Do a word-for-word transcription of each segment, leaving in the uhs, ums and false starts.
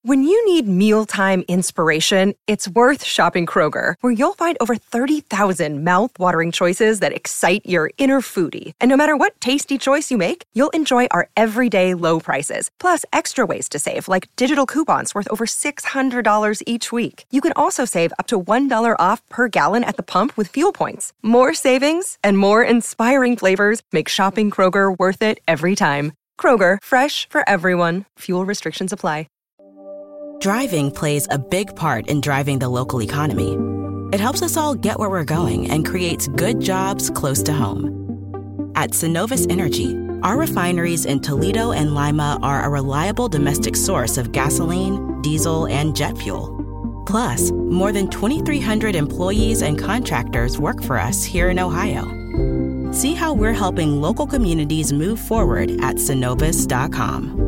When you need mealtime inspiration, it's worth shopping Kroger, where you'll find over thirty thousand mouth-watering choices that excite your inner foodie. And no matter what tasty choice you make, you'll enjoy our everyday low prices, plus extra ways to save, like digital coupons worth over six hundred dollars each week. You can also save up to one dollar off per gallon at the pump with fuel points. More savings and more inspiring flavors make shopping Kroger worth it every time. Kroger, fresh for everyone. Fuel restrictions apply. Driving plays a big part in driving the local economy. It helps us all get where we're going and creates good jobs close to home. At Synovus Energy, our refineries in Toledo and Lima are a reliable domestic source of gasoline, diesel, and jet fuel. Plus, more than twenty-three hundred employees and contractors work for us here in Ohio. See how we're helping local communities move forward at Synovus dot com.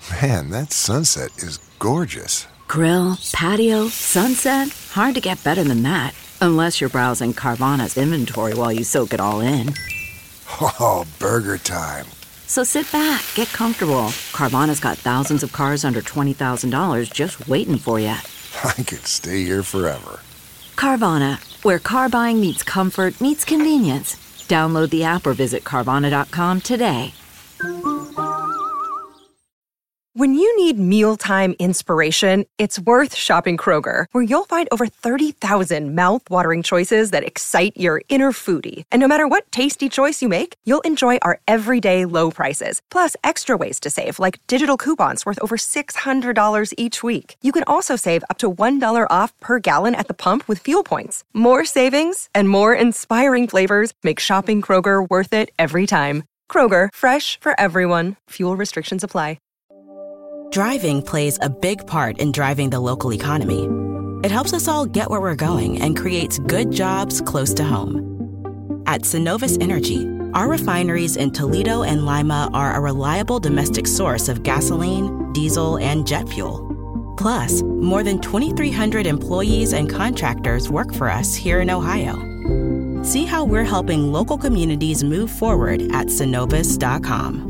Man, that sunset is gorgeous. Grill, patio, sunset. Hard to get better than that. Unless you're browsing Carvana's inventory while you soak it all in. Oh, burger time. So sit back, get comfortable. Carvana's got thousands of cars under twenty thousand dollars just waiting for you. I could stay here forever. Carvana, where car buying meets comfort, meets convenience. Download the app or visit Carvana dot com today. When you need mealtime inspiration, it's worth shopping Kroger, where you'll find over thirty thousand mouth-watering choices that excite your inner foodie. And no matter what tasty choice you make, you'll enjoy our everyday low prices, plus extra ways to save, like digital coupons worth over six hundred dollars each week. You can also save up to one dollar off per gallon at the pump with fuel points. More savings and more inspiring flavors make shopping Kroger worth it every time. Kroger, fresh for everyone. Fuel restrictions apply. Driving plays a big part in driving the local economy. It helps us all get where we're going and creates good jobs close to home. At Synovus Energy, our refineries in Toledo and Lima are a reliable domestic source of gasoline, diesel, and jet fuel. Plus, more than twenty-three hundred employees and contractors work for us here in Ohio. See how we're helping local communities move forward at synovus dot com.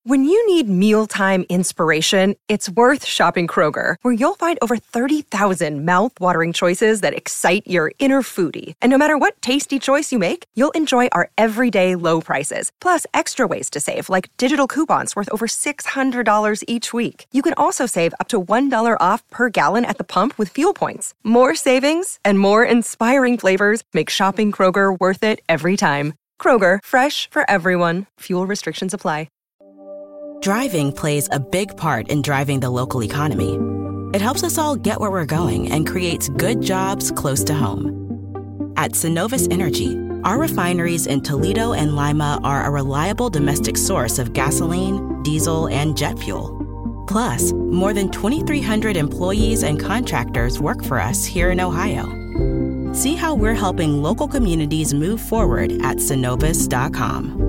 When you need mealtime inspiration, it's worth shopping Kroger, where you'll find over thirty thousand mouth-watering choices that excite your inner foodie. And no matter what tasty choice you make, you'll enjoy our everyday low prices, plus extra ways to save, like digital coupons worth over six hundred dollars each week. You can also save up to one dollar off per gallon at the pump with fuel points. More savings and more inspiring flavors make shopping Kroger worth it every time. Kroger, fresh for everyone. Fuel restrictions apply. Driving plays a big part in driving the local economy. It helps us all get where we're going and creates good jobs close to home. At Synovus Energy, our refineries in Toledo and Lima are a reliable domestic source of gasoline, diesel, and jet fuel. Plus, more than twenty-three hundred employees and contractors work for us here in Ohio. See how we're helping local communities move forward at synovus dot com.